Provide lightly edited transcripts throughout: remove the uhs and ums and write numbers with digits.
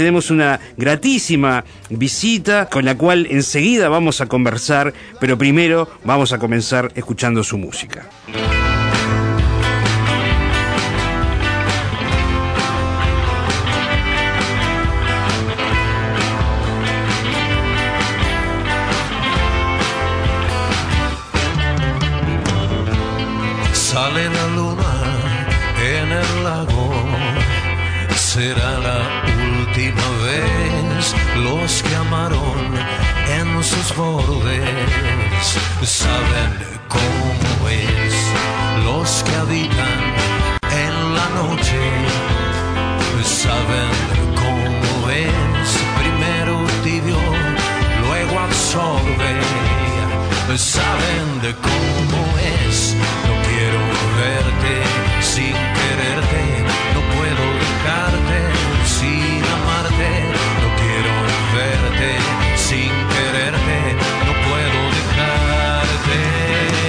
Tenemos una gratísima visita con la cual enseguida vamos a conversar, pero primero vamos a comenzar escuchando su música. Sale la luna en el lago, será la última vez. Los que amaron en sus bordes saben cómo es. Los que habitan en la noche saben cómo es. Primero tibio, luego absorbe. Saben de cómo es. No quiero verte sin quererte, no puedo dejarte sin amarte. No quiero verte sin quererte, no puedo dejarte.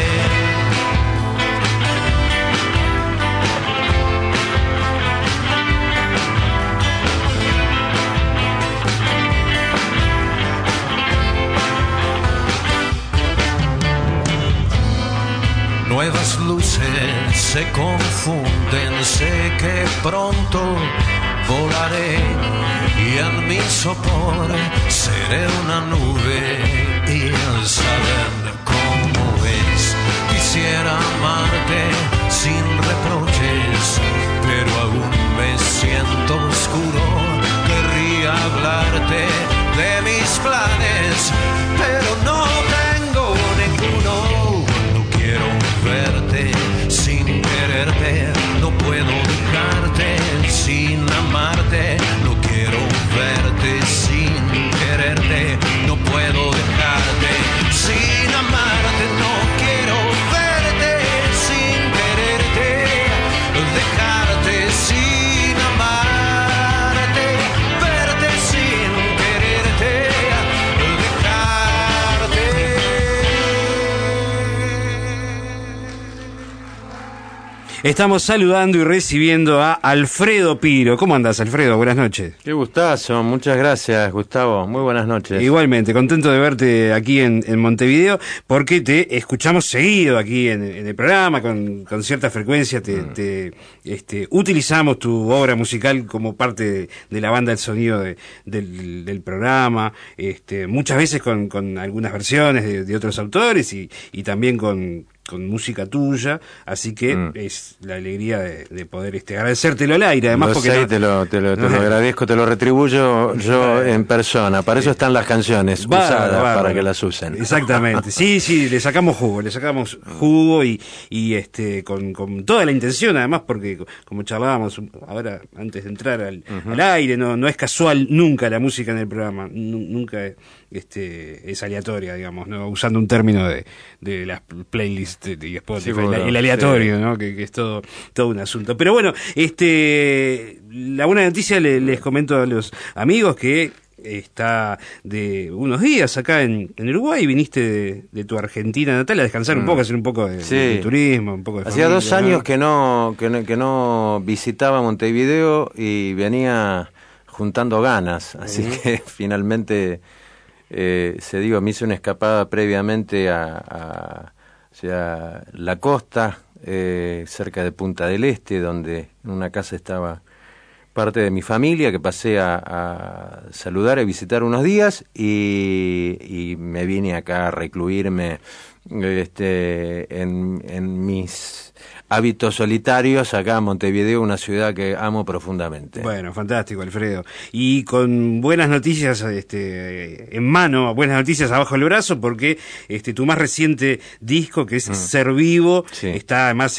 Nuevas luces se confunden, sé que pronto volaré y en mi sopor seré una nube y saben cómo es. Quisiera amarte sin reproches, pero aún me siento oscuro. Querría hablarte de mis planes, pero no tengo ninguno. Quiero verte sin quererte, no puedo dejarte sin amarte. No quiero verte sin quererte, no puedo dejarte sin amarte. No quiero verte sin quererte, dejarte sin amarte, verte sin quererte, dejarte. Estamos saludando y recibiendo a Alfredo Piro. ¿Cómo andás, Alfredo? Buenas noches. Qué gustazo, muchas gracias, Gustavo. Muy buenas noches. Igualmente, contento de verte aquí en Montevideo, porque te escuchamos seguido aquí en el programa, con cierta frecuencia. Utilizamos tu obra musical como parte de la banda del sonido del programa, muchas veces con algunas versiones de otros autores y también con música tuya, así que es la alegría de poder agradecértelo al aire, además. Porque te lo agradezco, te lo retribuyo yo en persona. Para eso están las canciones usadas, para que las usen. Exactamente. Sí, le sacamos jugo y con toda la intención, además, porque como charlábamos ahora antes de entrar al aire, no es casual nunca la música en el programa, nunca es aleatoria, digamos, ¿no? Usando un término de las playlists y Spotify, el aleatorio, sí. ¿No? Que es todo un asunto. Pero bueno, la buena noticia les comento a los amigos que está de unos días acá en Uruguay. Viniste de tu Argentina natal a descansar un poco, a hacer un poco de turismo, un poco de Hacía familia, 2 años que no visitaba Montevideo y venía juntando ganas, así que finalmente me hice una escapada previamente a la costa, cerca de Punta del Este, donde en una casa estaba parte de mi familia, que pasé a saludar y visitar unos días, y me vine acá a recluirme en mis hábitos solitarios acá en Montevideo, una ciudad que amo profundamente. Bueno, fantástico, Alfredo. Y con buenas noticias en mano, buenas noticias abajo del brazo, porque tu más reciente disco, que es Ser Vivo, está además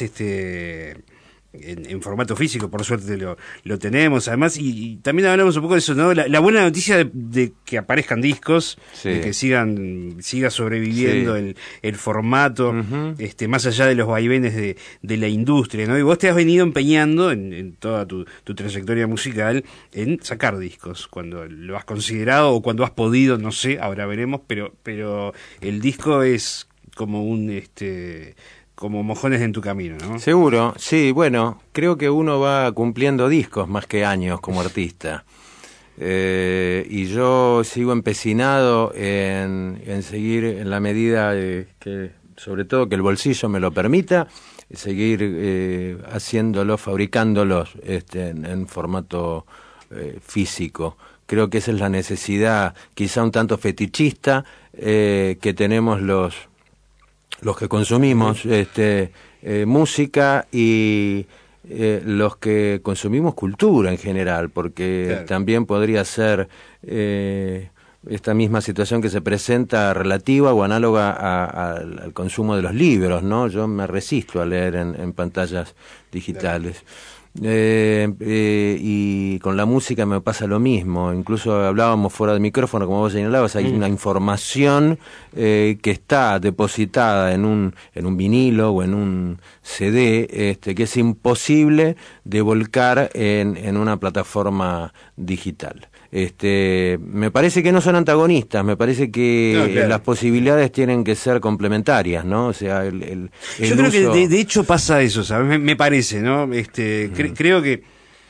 en formato físico, por suerte lo tenemos, además, y también hablamos un poco de eso, ¿no? La buena noticia de que aparezcan discos, de que siga sobreviviendo el formato, más allá de los vaivenes de la industria, ¿no? Y vos te has venido empeñando en toda tu trayectoria musical en sacar discos, cuando lo has considerado o cuando has podido, no sé, ahora veremos, pero el disco es como como mojones en tu camino, ¿no? Seguro, sí, bueno, creo que uno va cumpliendo discos más que años como artista. Y yo sigo empecinado en seguir en la medida que, sobre todo, que el bolsillo me lo permita, seguir haciéndolos, fabricándolos en formato físico. Creo que esa es la necesidad, quizá un tanto fetichista, que tenemos los que consumimos música y los que consumimos cultura en general, porque claro, también podría ser esta misma situación que se presenta relativa o análoga al consumo de los libros, ¿no? Yo me resisto a leer en pantallas digitales. Claro. Y con la música me pasa lo mismo. Incluso hablábamos fuera de micrófono, como vos señalabas, hay una información que está depositada en un vinilo o en un CD, que es imposible de volcar en una plataforma digital. Me parece que no son antagonistas, me parece que no, claro, las posibilidades tienen que ser complementarias, ¿no? O sea, el yo creo que de hecho pasa eso, ¿sabes? Me parece, ¿no? Creo que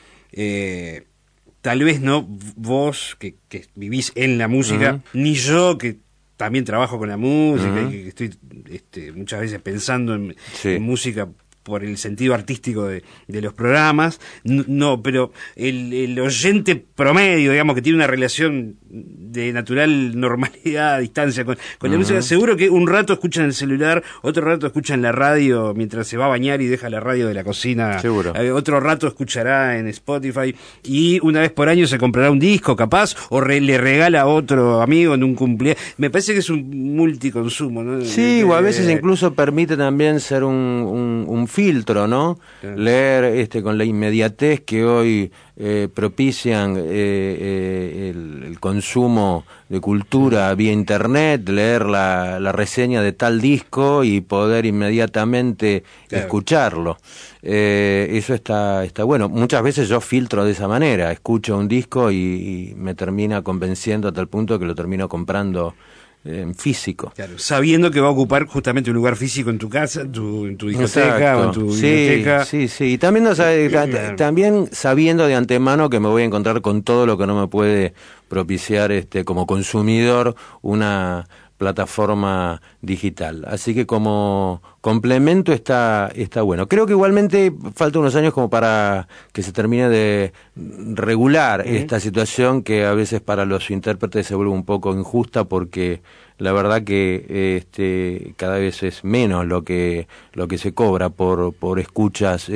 tal vez no vos que vivís en la música, ni yo que también trabajo con la música y que estoy muchas veces pensando en música por el sentido artístico de los programas, no, pero el oyente promedio, digamos, que tiene una relación de natural normalidad a distancia con la música, seguro que un rato escucha en el celular, otro rato escucha en la radio mientras se va a bañar y deja la radio de la cocina, otro rato escuchará en Spotify, y una vez por año se comprará un disco capaz, o le regala a otro amigo en un cumpleaños. Me parece que es un multiconsumo, ¿no? Sí, o a veces incluso permite también ser un filtro, ¿no? Claro. Leer con la inmediatez que hoy propician el consumo de cultura vía internet, leer la reseña de tal disco y poder inmediatamente escucharlo. Eso está bueno. Muchas veces yo filtro de esa manera, escucho un disco y me termina convenciendo a tal punto que lo termino comprando en físico. Claro, sabiendo que va a ocupar justamente un lugar físico en tu casa, en tu discoteca o en tu biblioteca. Sí. Y también, también sabiendo de antemano que me voy a encontrar con todo lo que no me puede propiciar como consumidor una plataforma digital. Así que como complemento está bueno. Creo que igualmente falta unos años como para que se termine de regular esta situación que a veces para los intérpretes se vuelve un poco injusta, porque la verdad que cada vez es menos lo que se cobra por escuchas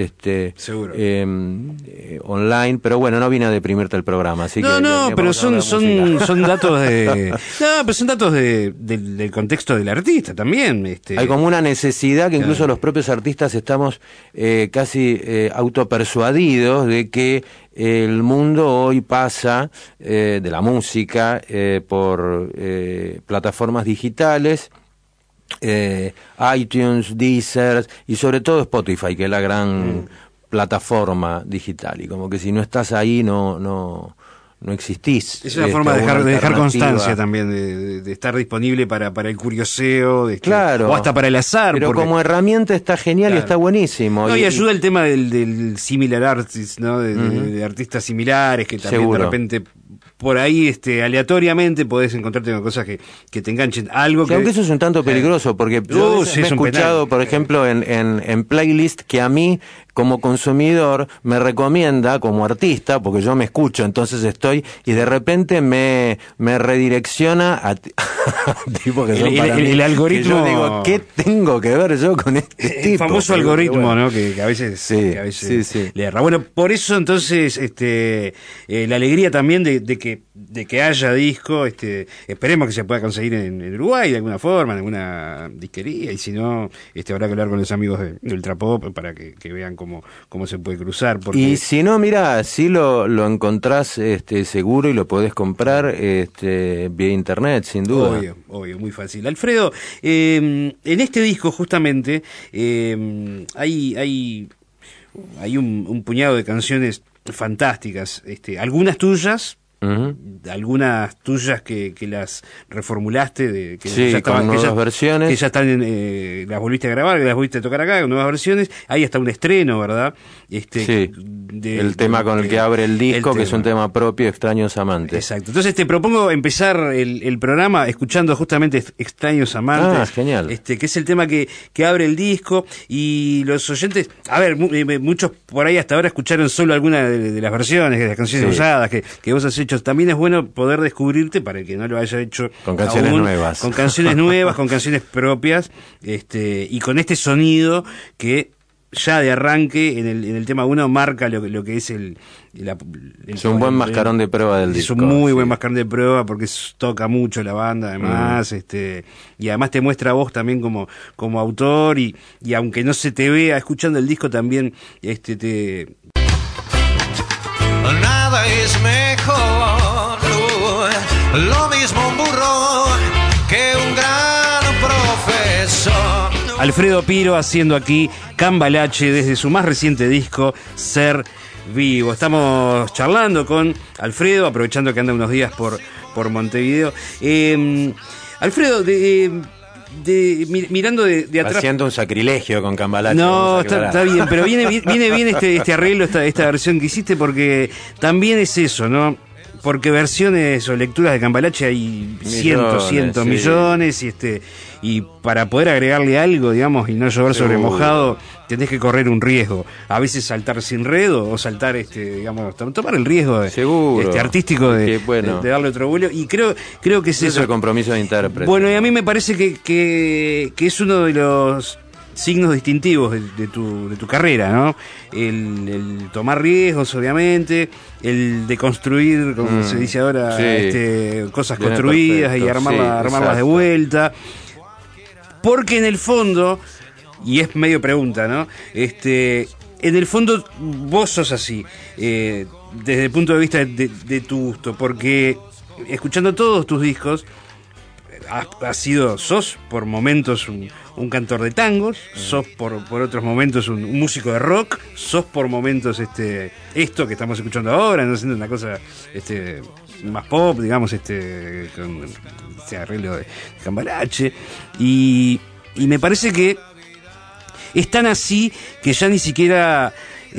online, pero bueno, no vine a deprimirte el programa, así pero son datos del contexto del artista también. Hay como una necesidad que incluso los propios artistas estamos casi autopersuadidos de que el mundo hoy pasa de la música por plataformas digitales, iTunes, Deezer y sobre todo Spotify, que es la gran plataforma digital, y como que si no estás ahí no existís. Es una forma de dejar constancia también, de estar disponible para el curioseo, o hasta para el azar. Pero como herramienta está genial y está buenísimo. Y ayuda el tema del similar artist, ¿no? De artistas similares, que también de repente por ahí aleatoriamente podés encontrarte con cosas que te enganchen. Aunque eso es un tanto peligroso, porque yo me he escuchado, por ejemplo, en playlist que a mí, como consumidor, me recomienda como artista, porque yo me escucho, entonces y de repente me redirecciona a tipos que son para mí, el algoritmo. Yo digo, ¿qué tengo que ver yo con este tipo? El famoso algoritmo, ¿no? Que a veces, le erra. Bueno, por eso entonces la alegría también de que haya disco, esperemos que se pueda conseguir en Uruguay de alguna forma, en alguna disquería, y si no, habrá que hablar con los amigos de Ultrapop para que vean cómo se puede cruzar. Y si no, mira, sí lo encontrás seguro y lo podés comprar vía internet, sin duda. Obvio, muy fácil. Alfredo, en este disco justamente hay un puñado de canciones fantásticas, algunas tuyas, algunas tuyas que las reformulaste, que sí, ya estaban, con nuevas versiones, que ya están, las volviste a grabar, que las volviste a tocar acá con nuevas versiones. Ahí está un estreno, ¿verdad? Sí, el tema con el que abre el disco, que es un tema propio, Extraños Amantes. Exacto. Entonces te propongo empezar el programa escuchando justamente Extraños Amantes. Genial. Que es el tema que abre el disco, y los oyentes, a ver, muchos por ahí hasta ahora escucharon solo alguna de las versiones, de las canciones usadas que vos has hecho. También es bueno poder descubrirte, para el que no lo haya hecho con canciones aún, nuevas. Con canciones nuevas, con canciones propias, y con este sonido que ya de arranque en el tema 1 marca lo que es es un buen mascarón de prueba del disco. Es un muy buen mascarón de prueba, porque toca mucho la banda además, y además te muestra a vos también como autor, y aunque no se te vea escuchando el disco, también Nada es mejor, lo mismo un burro que un gran profesor. Alfredo Piro haciendo aquí Cambalache desde su más reciente disco, Ser Vivo. Estamos charlando con Alfredo, aprovechando que anda unos días por Montevideo. Alfredo, mirando de atrás... Haciendo un sacrilegio con Cambalache. No, está bien, pero viene bien este arreglo, esta versión que hiciste, porque también es eso, ¿no? Porque versiones o lecturas de Cambalache hay cientos millones, y para poder agregarle algo, digamos, y no llover sobre mojado, tenés que correr un riesgo. A veces saltar sin red, o saltar, digamos, tomar el riesgo artístico de darle otro vuelo. Y creo que es eso. Es el compromiso de intérprete. Bueno, y a mí me parece que es uno de los signos distintivos de tu carrera, ¿no? El tomar riesgos, obviamente, el de construir, como se dice ahora, cosas viene construidas, perfecto, y armarlas de vuelta. Porque en el fondo, y es medio pregunta, ¿no? En el fondo vos sos así, desde el punto de vista de tu gusto, porque escuchando todos tus discos, sos por momentos un cantor de tangos, sos por otros momentos un músico de rock, sos por momentos esto que estamos escuchando ahora, no siendo una cosa más pop, digamos, con este arreglo de Cambalache, y me parece que es tan así que ya ni siquiera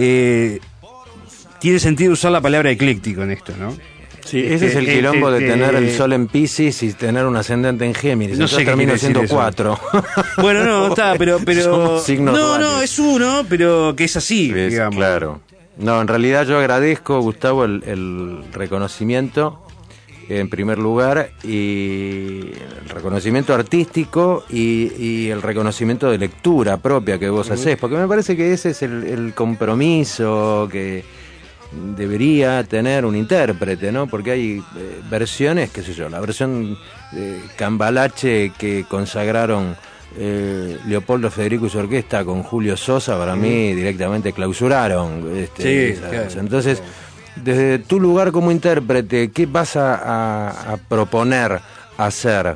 tiene sentido usar la palabra ecléctico en esto, ¿no? Sí, ese es el quilombo de tener el sol en Piscis y tener un ascendente en Géminis. No sé, termina siendo 4. Bueno, no, está, pero no, es uno, pero que es así, digamos. Claro. No, en realidad yo agradezco, Gustavo, el reconocimiento, en primer lugar, y el reconocimiento artístico y el reconocimiento de lectura propia que vos hacés, porque me parece que ese es el compromiso que debería tener un intérprete, ¿no? Porque hay versiones, qué sé yo, la versión de Cambalache que consagraron Leopoldo Federico y su orquesta con Julio Sosa, para mí directamente clausuraron claro. Entonces, desde tu lugar como intérprete, ¿qué vas a proponer hacer?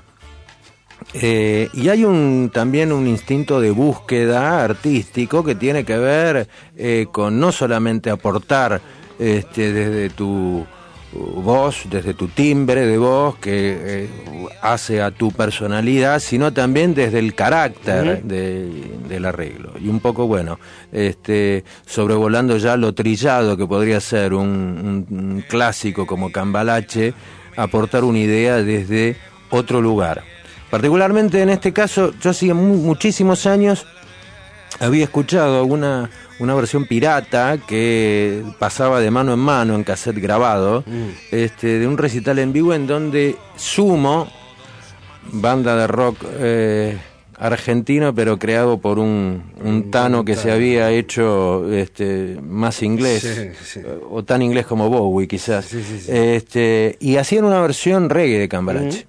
Y hay también un instinto de búsqueda artístico que tiene que ver con no solamente aportar desde tu voz, desde tu timbre de voz que hace a tu personalidad, sino también desde el carácter del arreglo. Y un poco, sobrevolando ya lo trillado que podría ser un clásico como Cambalache, aportar una idea desde otro lugar. Particularmente en este caso, yo hacía muchísimos años había escuchado una versión pirata que pasaba de mano en mano en cassette grabado, de un recital en vivo en donde Sumo, banda de rock argentino, pero creado por un Tano que se había hecho más inglés, o tan inglés como Bowie quizás, y hacían una versión reggae de Cambalache.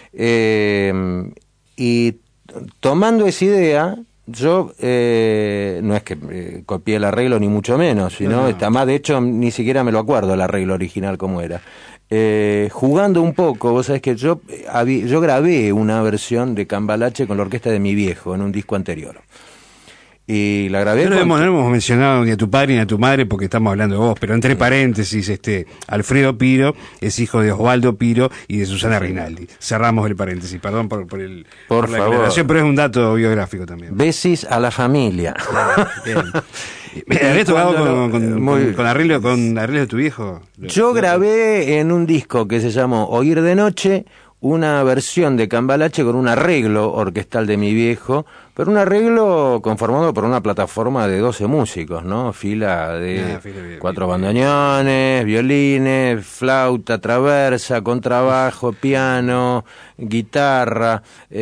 Y tomando esa idea, yo no es que copié el arreglo ni mucho menos, sino más, de hecho ni siquiera me lo acuerdo el arreglo original como era. Jugando un poco, vos sabés que yo grabé una versión de Cambalache con la orquesta de mi viejo en un disco anterior. y la grabé. No hemos mencionado ni a tu padre ni a tu madre porque estamos hablando de vos, pero entre paréntesis, Alfredo Piro es hijo de Osvaldo Piro y de Susana Rinaldi. Cerramos el paréntesis, perdón por la aclaración, pero es un dato biográfico también. Besis a la familia. Bien. ¿Habías tocado con arreglo de tu viejo? Yo grabé en un disco que se llamó Oír de Noche una versión de Cambalache con un arreglo orquestal de mi viejo, pero un arreglo conformado por una plataforma de 12 músicos, ¿no? Fila de 4 bandoneones, violines, flauta, traversa, contrabajo, piano, guitarra,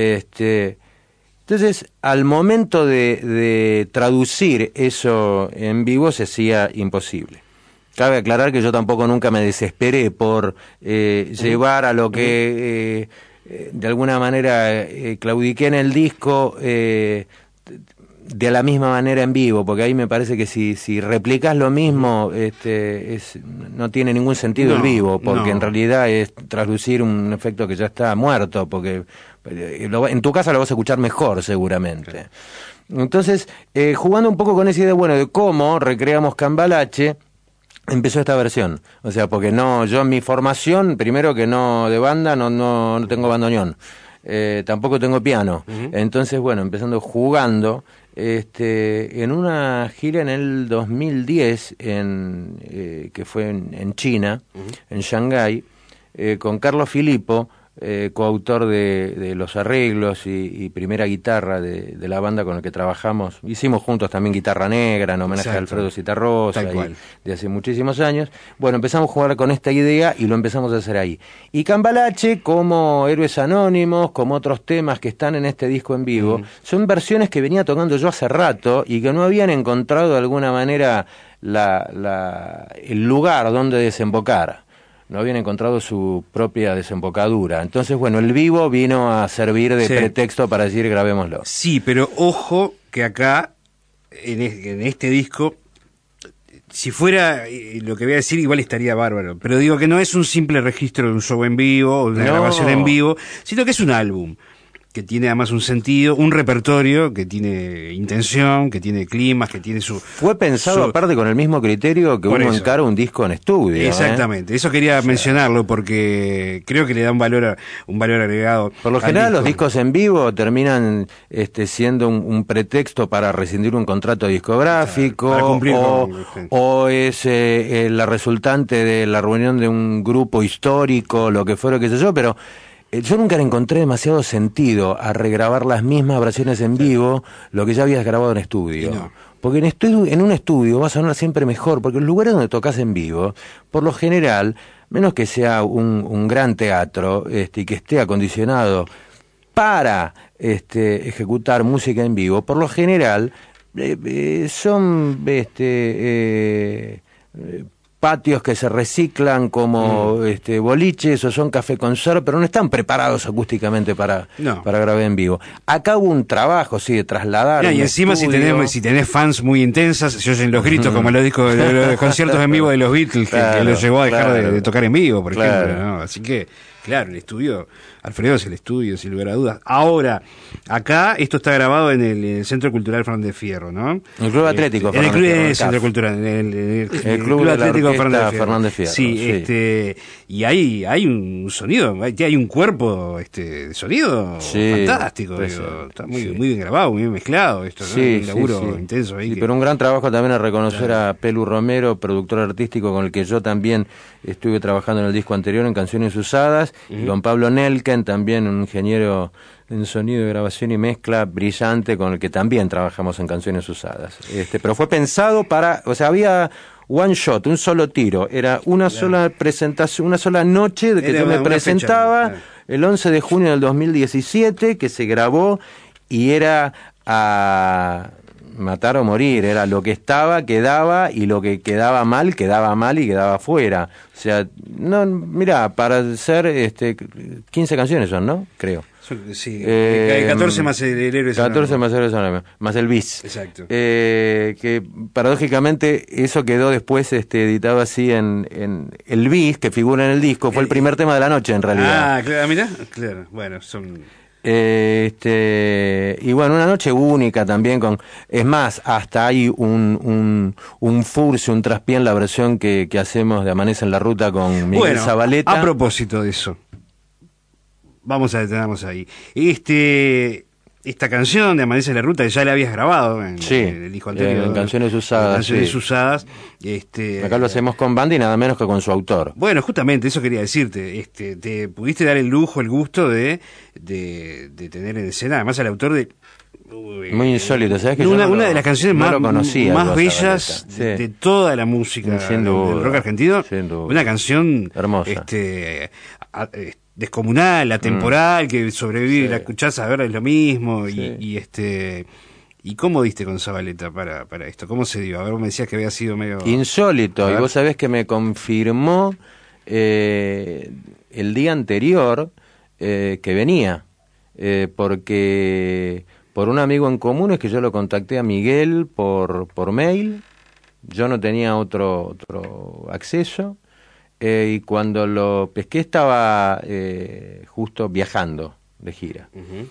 Entonces, al momento de traducir eso en vivo se hacía imposible. Cabe aclarar que yo tampoco nunca me desesperé por llevar a lo que de alguna manera claudiqué en el disco de la misma manera en vivo, porque ahí me parece que si replicas lo mismo no tiene ningún sentido el vivo, porque en realidad es traducir un efecto que ya está muerto, porque en tu casa lo vas a escuchar mejor seguramente. Claro. Entonces, jugando un poco con esa idea, de cómo recreamos Cambalache, empezó esta versión. O sea, porque yo en mi formación, primero que de banda, no tengo bandoneón. Tampoco tengo piano. Entonces, empezando jugando, en una gira en el 2010, que fue en China, en Shanghái, con Carlos Filippo, coautor de los arreglos y primera guitarra de la banda con la que trabajamos. Hicimos juntos también Guitarra Negra en homenaje a Alfredo Citarrosa de hace muchísimos años. Empezamos a jugar con esta idea y lo empezamos a hacer ahí. Y Cambalache, como Héroes Anónimos, como otros temas que están en este disco en vivo, son versiones que venía tocando yo hace rato y que no habían encontrado de alguna manera el lugar donde desembocar. No habían encontrado su propia desembocadura. Entonces, el vivo vino a servir de pretexto para decir grabémoslo. Sí, pero ojo que acá, en este disco, si fuera lo que voy a decir, igual estaría bárbaro. Pero digo que no es un simple registro de un show en vivo o de una grabación en vivo, sino que es un álbum que tiene además un sentido, un repertorio, que tiene intención, que tiene climas, que tiene su... Fue pensado aparte con el mismo criterio que uno encara un disco en estudio. Exactamente, eso quería mencionarlo porque creo que le da un valor agregado. Por lo general los discos en vivo terminan siendo un pretexto para rescindir un contrato discográfico, para cumplir o es la resultante de la reunión de un grupo histórico, lo que fuera, qué sé yo, pero... Yo nunca le encontré demasiado sentido a regrabar las mismas versiones en vivo, lo que ya habías grabado en estudio. Porque en un estudio va a sonar siempre mejor, porque los lugares donde tocas en vivo, por lo general, menos que sea un gran teatro y que esté acondicionado para ejecutar música en vivo, por lo general son patios que se reciclan como boliches o son café concert, pero no están preparados acústicamente para grabar en vivo. Acá hubo un trabajo, de trasladar. Y encima si tenés fans muy intensas, se oyen los gritos como los discos de los conciertos en vivo de los Beatles, que los llevó a dejar de tocar en vivo, por ejemplo, ¿no? Así que, claro, el estudio, Alfredo es el estudio, sin lugar a dudas. Ahora, acá esto está grabado en el Centro Cultural Fernández Fierro, ¿no? El Club Atlético en el Club Centro Cultural, el Club Atlético Fernández Fierro. Sí, y hay un sonido, hay un cuerpo de sonido fantástico, está muy bien grabado, muy bien mezclado esto, ¿no? Un laburo intenso ahí. Pero un gran trabajo también a reconocer a Pelu Romero, productor artístico con el que yo también estuve trabajando en el disco anterior en Canciones Usadas, y don Pablo Nelken, también un ingeniero en sonido de grabación y mezcla brillante con el que también trabajamos en Canciones Usadas. Pero fue pensado había one shot, un solo tiro, era una sola presentación, una sola noche de que yo me presentaba el 11 de junio del 2017, que se grabó y era a matar o morir, era lo que estaba, quedaba, y lo que quedaba mal y quedaba fuera. O sea, para hacer 15 canciones son, ¿no? Creo. Sí, 14 más el héroe. 14 más el héroe, más el bis. Exacto. Que paradójicamente eso quedó después editado así en el bis, que figura en el disco, fue el primer tema de la noche en realidad. Claro, mirá, claro, bueno, son... Y bueno, una noche única también es más, hasta hay un furcio, un traspié en la versión que hacemos de Amanece en la Ruta con Miguel Zabaleta. A propósito de eso, vamos a detenernos ahí. Esta canción de Amanece en la Ruta ya la habías grabado en el disco anterior. En Canciones Usadas. Canciones Usadas. Acá lo hacemos con banda y nada menos que con su autor. Bueno, justamente eso quería decirte. Te pudiste dar el lujo, el gusto de tener en escena, además al autor de... Muy insólito, ¿sabes? Que una de las canciones más bellas sí, de toda la música del rock argentino. Una canción hermosa. Descomunal, atemporal, que sobrevive, sí. La escuchás a ver, es lo mismo, sí. ¿Y cómo diste con Zabaleta para esto? ¿Cómo se dio? A ver, me decías que había sido medio... Insólito, y vos sabés que me confirmó el día anterior que venía, porque por un amigo en común es que yo lo contacté a Miguel por mail, yo no tenía otro acceso, y cuando lo pesqué estaba justo viajando de gira. Uh-huh.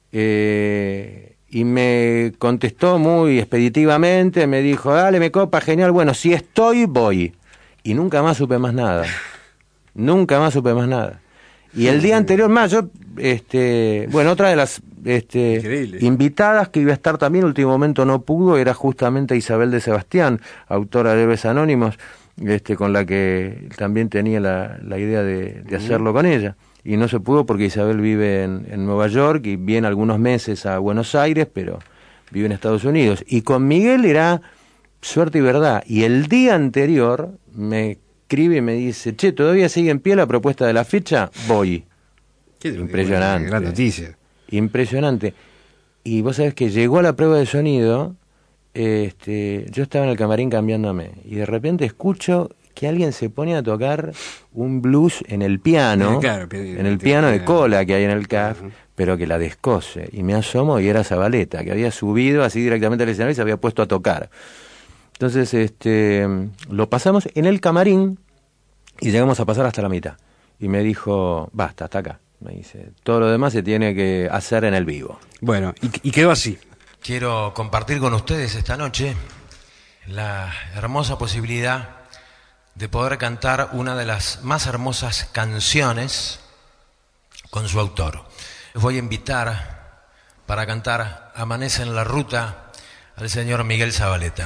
Y me contestó muy expeditivamente, me dijo, dale, me copa, genial, bueno, si estoy, voy. Y nunca más supe más nada. Nunca más supe más nada. Y el día anterior más, yo, otra de las invitadas que iba a estar también, último momento no pudo, era justamente Isabel de Sebastián, autora de Héroes Anónimos, con la que también tenía la idea de hacerlo con ella. Y no se pudo porque Isabel vive en Nueva York y viene algunos meses a Buenos Aires, pero vive en Estados Unidos. Y con Miguel era suerte y verdad. Y el día anterior me escribe y me dice, che, ¿todavía sigue en pie la propuesta de la fecha? Voy. Impresionante. Gran noticia. Impresionante. Y vos sabés que llegó a la prueba de sonido, yo estaba en el camarín cambiándome y de repente escucho que alguien se pone a tocar un blues en el piano, en el piano de cola que hay en el CAF, pero que la descose. Y me asomo y era Zabaleta, que había subido así directamente al escenario y se había puesto a tocar. Entonces, lo pasamos en el camarín y llegamos a pasar hasta la mitad. Y me dijo, basta, hasta acá. Me dice, todo lo demás se tiene que hacer en el vivo. Bueno, y quedó así. Quiero compartir con ustedes esta noche la hermosa posibilidad de poder cantar una de las más hermosas canciones con su autor. Les voy a invitar para cantar Amanece en la Ruta al señor Miguel Zabaleta.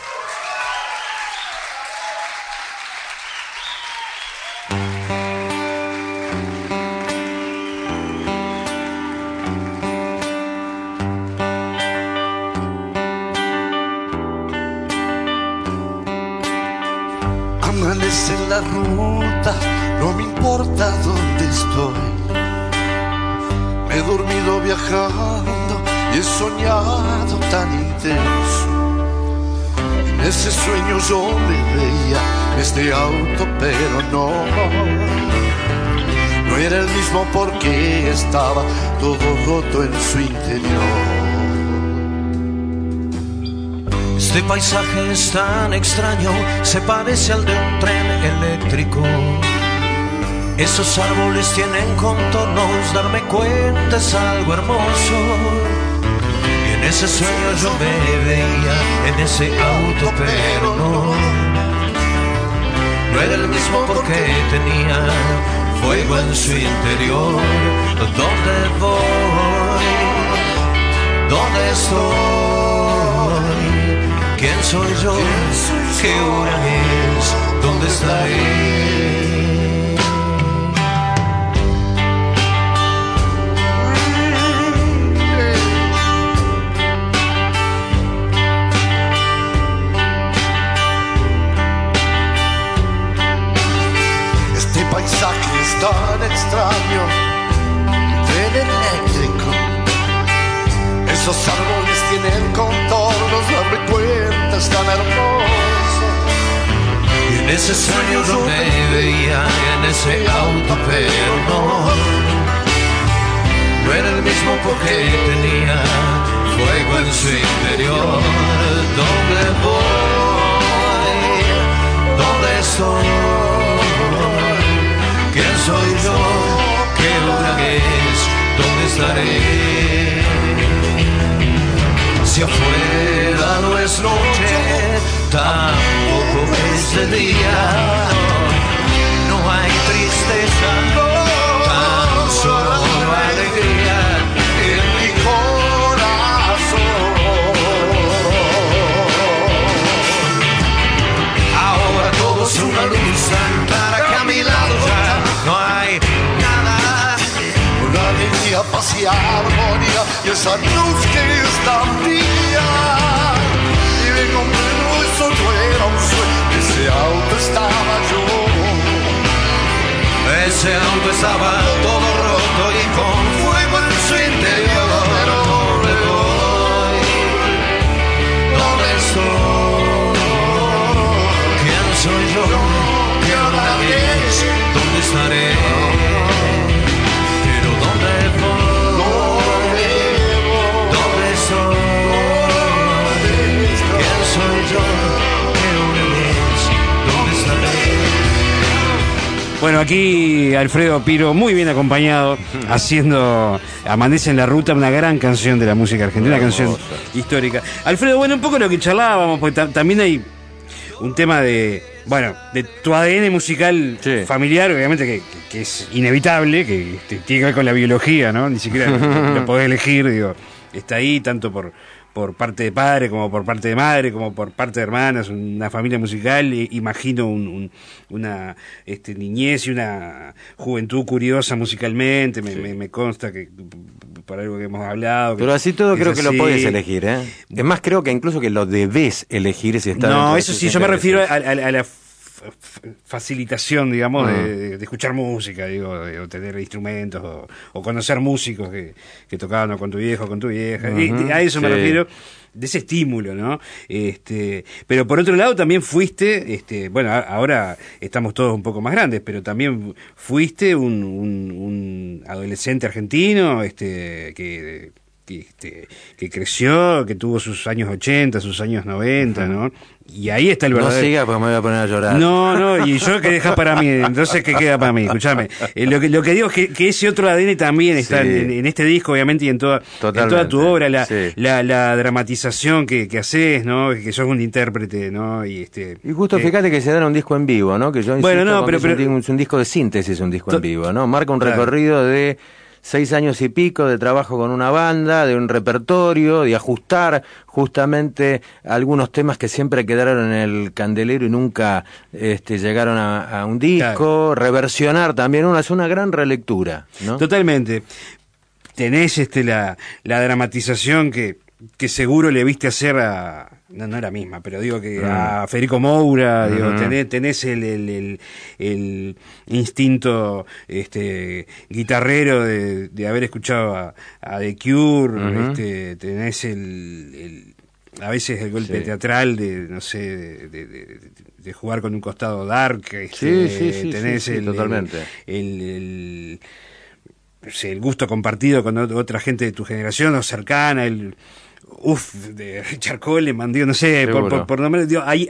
Amanece en la ruta, no me importa dónde estoy. Me he dormido viajando y he soñado tan intenso. En ese sueño yo me veía este auto, pero no era el mismo porque estaba todo roto en su interior. Este paisaje es tan extraño, se parece al de un tren eléctrico. Esos árboles tienen contornos, darme cuenta es algo hermoso. Y en ese sueño yo me veía en ese auto, pero no era el mismo porque tenía fuego en su interior. ¿Dónde voy? ¿Dónde estoy? ¿Quién soy yo? ¿Qué hora es? ¿Dónde estaré? Este paisaje es tan extraño, tren eléctrico. Esos árboles tienen contornos, darme cuenta es tan hermoso. Y en ese sueño yo me veía en ese auto, pero no era el mismo porque tenía fuego en su interior. ¿Dónde voy? ¿Dónde estoy? ¿Quién soy yo? ¿Qué hora es? ¿Dónde estaré? Si afuera no es noche, tampoco es de día. No hay tristeza, tan solo alegría en mi corazón. Ahora todo es una luz tan clara que a mi lado ya no hay nada. Una alegría, paz y armonía, y esa luz que es tan mía. Y me comprendo, eso no era un sueño, ese auto estaba yo. Ese auto estaba todo roto y con fuego en su interior. Pero ¿dónde voy? ¿Dónde estoy? ¿Quién soy yo? ¿Qué hora es? ¿Dónde estaré? Pero ¿dónde voy? ¿Dónde estoy? ¿Quién soy yo? ¿Qué hora es? ¿Dónde estaré? Bueno, aquí Alfredo Piro, muy bien acompañado, haciendo Amanece en la Ruta, una gran canción de la música argentina, una canción histórica. Alfredo, bueno, un poco lo que charlábamos, porque también hay un tema de tu ADN musical familiar, obviamente que es inevitable, que tiene que ver con la biología, ¿no? Ni siquiera lo podés elegir, digo, está ahí tanto por parte de padre, como por parte de madre, como por parte de hermanas, una familia musical. Imagino una niñez y una juventud curiosa musicalmente, me consta que por algo que hemos hablado. Pero así todo creo que lo podés elegir, ¿eh? Es más, creo que incluso que lo debés elegir si está. No, eso sí, yo me refiero a la facilitación, digamos, de escuchar música, digo, o tener instrumentos, o conocer músicos que tocaban con tu viejo, con tu vieja, y a eso me refiero, de ese estímulo, ¿no? Pero por otro lado también fuiste, ahora estamos todos un poco más grandes, pero también fuiste un adolescente argentino, que creció, que tuvo sus años 80, sus años 90, ¿no? Y ahí está el verdadero... No siga porque me voy a poner a llorar. No, y yo que deja para mí, entonces ¿qué queda para mí? Escuchame, lo que digo es que ese otro ADN también está en este disco, obviamente, y en toda tu obra, la dramatización que haces, ¿no? Que sos un intérprete, ¿no? Y justo fíjate que se da un disco en vivo, ¿no? Que yo insisto, es un disco de síntesis, un disco en vivo, ¿no? Marca un recorrido de 6 años y pico de trabajo con una banda, de un repertorio, de ajustar justamente algunos temas que siempre quedaron en el candelero y nunca llegaron a un disco, reversionar también es una gran relectura, ¿no? Totalmente. Tenés la dramatización que seguro le viste hacer a... No era misma, pero digo que a Federico Moura, digo, tenés el instinto guitarrero de haber escuchado a The Cure, tenés a veces el golpe teatral de, no sé, de jugar con un costado dark, tenés totalmente. El gusto compartido con otra gente de tu generación o cercana, de Richard Coleman, digo, no sé, por nombre, digo, ahí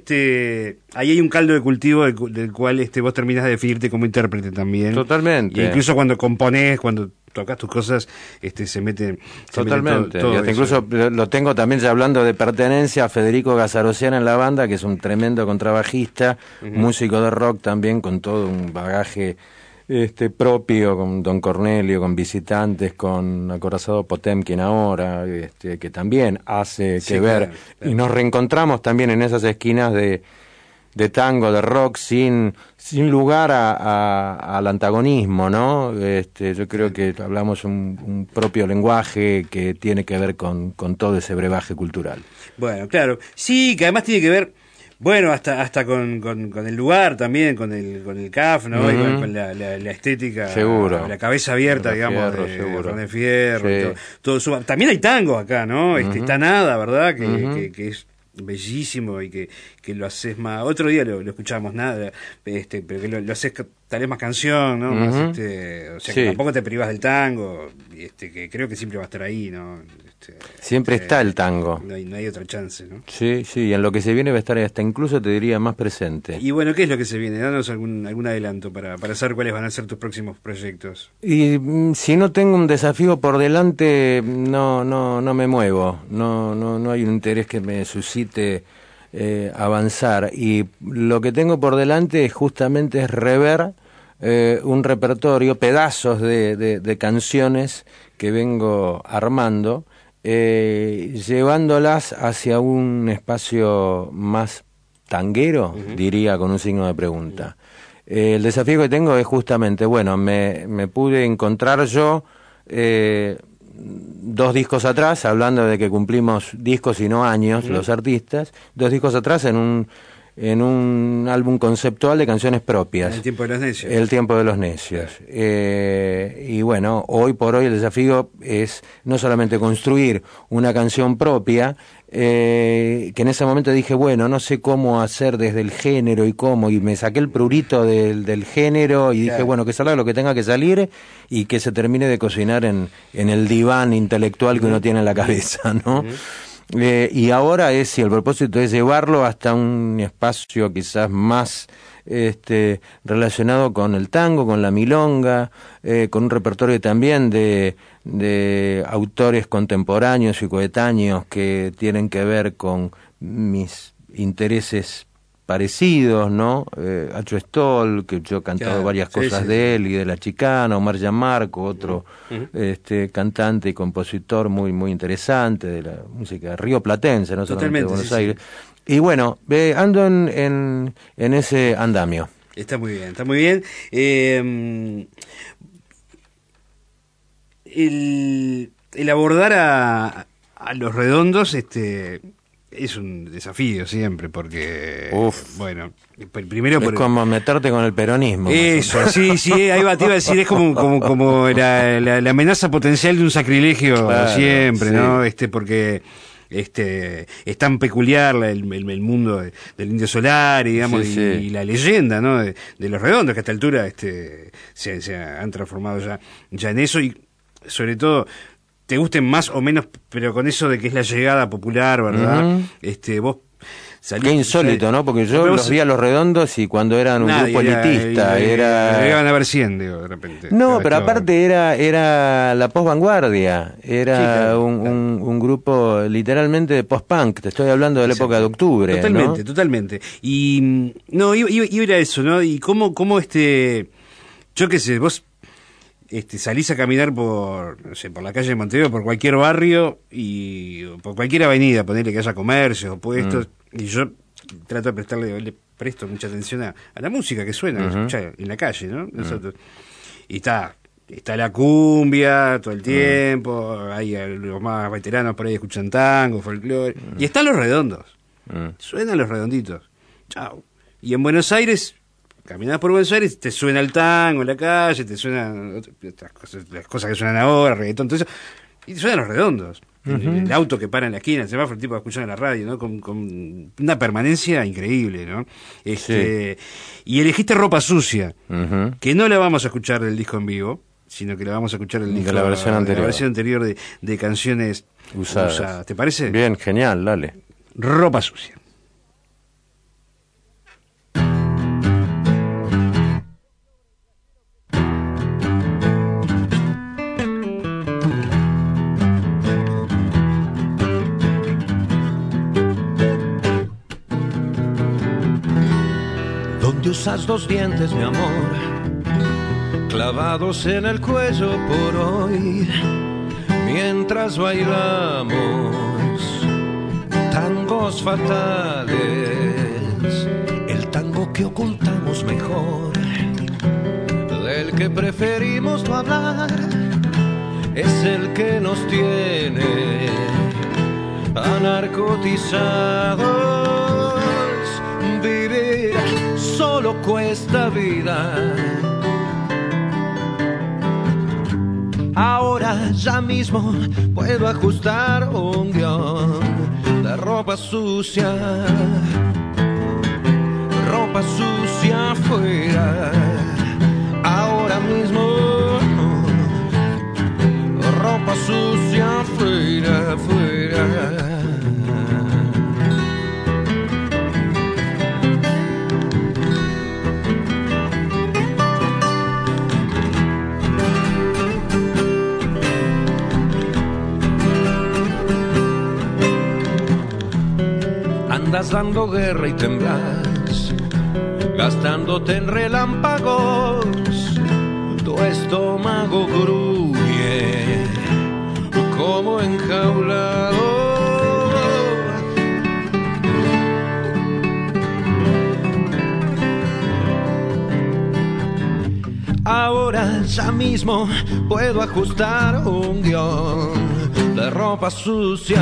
hay un caldo de cultivo del cual vos terminás de definirte como intérprete también. Totalmente. Y incluso cuando componés, cuando tocas tus cosas, se mete totalmente. todo y hasta incluso lo tengo también, ya hablando de pertenencia, a Federico Gazzarosiana en la banda, que es un tremendo contrabajista, músico de rock también, con todo un bagaje propio, con Don Cornelio, con Visitantes, con Acorazado Potemkin ahora, que también hace que ver, claro. Y nos reencontramos también en esas esquinas de tango, de rock, sin lugar al antagonismo, ¿no? Yo creo que hablamos un propio lenguaje que tiene que ver con todo ese brebaje cultural. Bueno, claro, sí, que además tiene que ver, bueno, hasta con el lugar también, con el CAF, ¿no? Y con la estética, seguro. La cabeza abierta, digamos, de Fierro, todo también hay tango acá, ¿no? Está Nada, ¿verdad? Que es bellísimo y que lo haces más. Otro día lo escuchamos, Nada, pero que lo haces tal vez más canción, ¿no? Más, o sea, que tampoco te privas del tango, que creo que siempre va a estar ahí, ¿no? Siempre está el tango. No hay otra chance, ¿no? Sí, y en lo que se viene va a estar hasta incluso, te diría, más presente. Y bueno, ¿qué es lo que se viene? Danos algún adelanto para saber cuáles van a ser tus próximos proyectos. Y si no tengo un desafío por delante, no me muevo. No hay un interés que me suscite avanzar. Y lo que tengo por delante justamente es rever un repertorio, pedazos de canciones que vengo armando, llevándolas hacia un espacio más tanguero, diría con un signo de pregunta. El desafío que tengo es justamente, bueno, me pude encontrar yo 2 discos atrás, hablando de que cumplimos discos y no años, los artistas, 2 discos atrás en un álbum conceptual de canciones propias. El tiempo de los necios. El tiempo de los necios. Y bueno, hoy por hoy el desafío es no solamente construir una canción propia, que en ese momento dije, bueno, no sé cómo hacer desde el género y me saqué el prurito del género y dije, bueno, que salga lo que tenga que salir y que se termine de cocinar en el diván intelectual que uno tiene en la cabeza, ¿no? Y ahora si el propósito es llevarlo hasta un espacio quizás más relacionado con el tango, con la milonga, con un repertorio también de autores contemporáneos y coetáneos que tienen que ver con mis intereses parecidos, ¿no? Acho Stoll, que yo he cantado varias cosas de él y de La Chicana, Omar Gianmarco, otro cantante y compositor muy muy interesante de la música rioplatense, no solamente de Buenos Aires. Y bueno, ando en ese andamio. Está muy bien, está muy bien. El abordar a Los Redondos, es un desafío siempre, porque bueno, primero es como meterte con el peronismo. Eso, sí, ahí te iba a decir, es como la amenaza potencial de un sacrilegio, claro, siempre, ¿no? Porque es tan peculiar el mundo del Indio Solari, digamos, y la leyenda, ¿no? de Los Redondos, que a esta altura se han transformado ya en eso, y sobre todo te gusten más o menos, pero con eso de que es la llegada popular, ¿verdad? Vos salís... Qué insólito, ¿no? Porque yo los vi a Los Redondos y cuando eran un grupo elitista, llegaban a ver 100, digo, de repente. No, pero aparte era la post-vanguardia, era un grupo literalmente de post-punk, te estoy hablando de la época de Octubre. Totalmente, ¿no? Totalmente. Y, no, iba a eso, ¿no? Y cómo yo qué sé, vos... salís a caminar por la calle de Montevideo, por cualquier barrio y por cualquier avenida, ponerle que haya comercios o puestos, y yo trato de le presto mucha atención a la música que suena en la calle, ¿no? Nosotros, y está la cumbia todo el tiempo, hay los más veteranos por ahí escuchan tango, folclore, y están Los Redondos, suenan Los Redonditos, chau. Y en Buenos Aires, caminás por Buenos Aires, te suena el tango en la calle, te suenan otras cosas, las cosas que suenan ahora, reggaetón, todo eso, y te suenan Los Redondos. El auto que para en la esquina, el semáforo, el tipo escuchando en la radio, ¿no? Con una permanencia increíble, ¿no? Y elegiste Ropa Sucia, que no la vamos a escuchar del disco en vivo, sino que la vamos a escuchar del disco, de la versión anterior de canciones usadas. ¿Te parece? Bien, genial, dale. Ropa Sucia. Donde usas 2 dientes, mi amor, clavados en el cuello por hoy, mientras bailamos tangos fatales, el tango que ocultamos mejor, del que preferimos no hablar, es el que nos tiene anarcotizados. Vivir solo cuesta vida. Ahora ya mismo puedo ajustar un guión de ropa sucia afuera. Ahora mismo ropa sucia afuera. estás dando guerra y temblas, gastándote en relámpagos, tu estómago gruñe como enjaulado. Ahora ya mismo puedo ajustar un guión de ropa sucia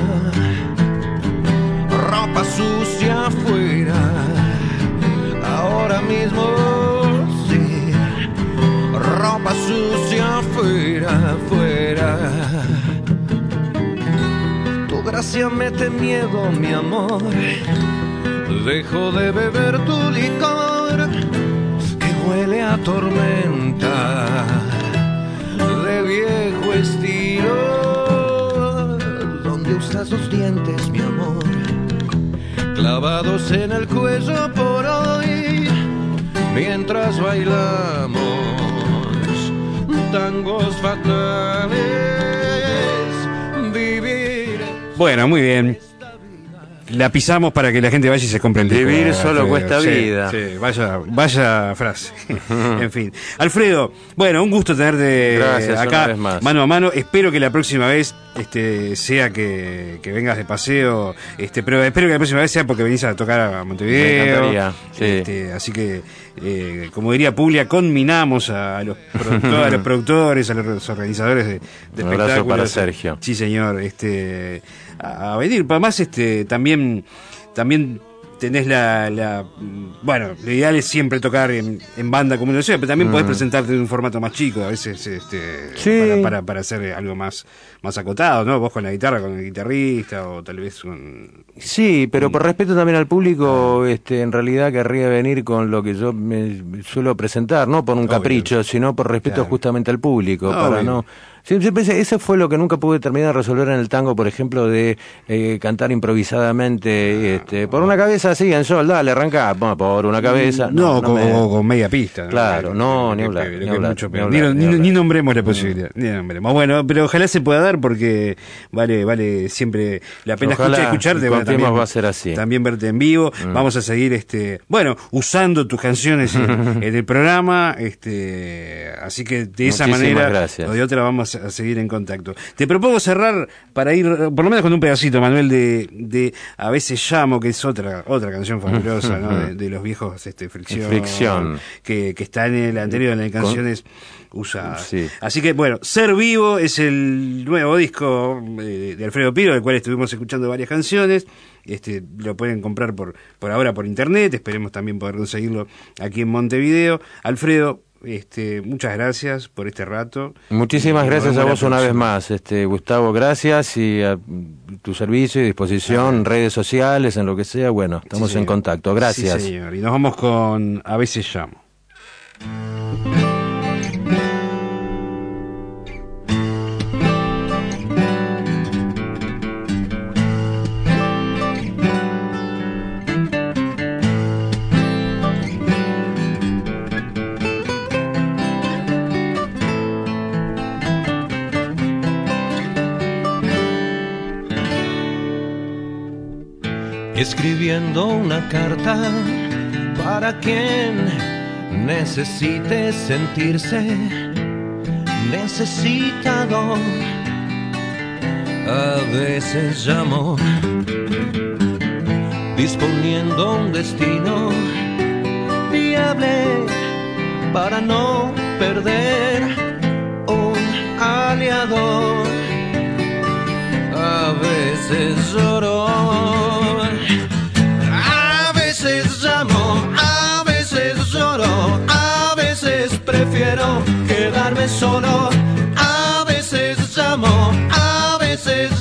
afuera. Ahora mismo sí, ropa sucia afuera. Tu gracia mete miedo, mi amor. Dejo de beber tu licor, huele a tormenta de viejo estilo, donde usas los dientes, mi amor, clavados en el cuello por hoy, mientras bailamos tangos fatales. Vivir. Bueno, muy bien. La pisamos para que la gente vaya y se compre el disco. Vivir solo cuesta vida. Sí, vaya frase. En fin. Alfredo, bueno, un gusto tenerte. Gracias, acá, una vez más. mano a mano. Espero que la próxima vez sea que vengas de paseo, pero espero que la próxima vez sea porque venís a tocar a Montevideo. Me encantaría, sí. Así que, como diría Puglia, conminamos a los productores, a los organizadores de un abrazo para Sergio. Sí, señor. A venir. Además, también tenés bueno, lo ideal es siempre tocar en banda como una ciudad, pero también podés presentarte en un formato más chico, a veces sí. para hacer algo más acotado, ¿no? Vos con la guitarra, con el guitarrista, o tal vez con... Sí, pero por respeto también al público, en realidad querría venir con lo que yo me suelo presentar, no por un capricho, sino por respeto justamente al público, para no... Siempre eso fue lo que nunca pude terminar de resolver en el tango, por ejemplo, de cantar improvisadamente, por una cabeza así en sol, dale, arrancá, por una cabeza. Con media pista. Claro, ni hablar. Ni nombremos la posibilidad, ni nombremos. Bueno, pero ojalá se pueda dar porque vale siempre la pena escucharte. Bueno, también va a ser así. También verte en vivo. Vamos a seguir, usando tus canciones en el programa, así que de esa manera o de otra vamos a seguir en contacto. Te propongo cerrar para ir, por lo menos con un pedacito, Manuel, de A veces llamo, que es otra canción fabulosa, ¿no? De los viejos Fricción, que está en el anterior, en las canciones usadas. Sí. Así que, bueno, Ser Vivo es el nuevo disco de Alfredo Piro, del cual estuvimos escuchando varias canciones. Lo pueden comprar por ahora por internet, esperemos también poder conseguirlo aquí en Montevideo. Alfredo, muchas gracias por este rato. Muchísimas gracias a vos una vez más, Gustavo, gracias, y a tu servicio y disposición, redes sociales, en lo que sea, bueno, estamos en contacto, gracias. Sí, señor, y nos vamos con A veces llamo. Escribiendo una carta para quien necesite sentirse necesitado. A veces llamo disponiendo un destino viable para no perder un aliado. A veces lloro, a veces llamo, a veces lloro, a veces prefiero quedarme solo, a veces llamo, a veces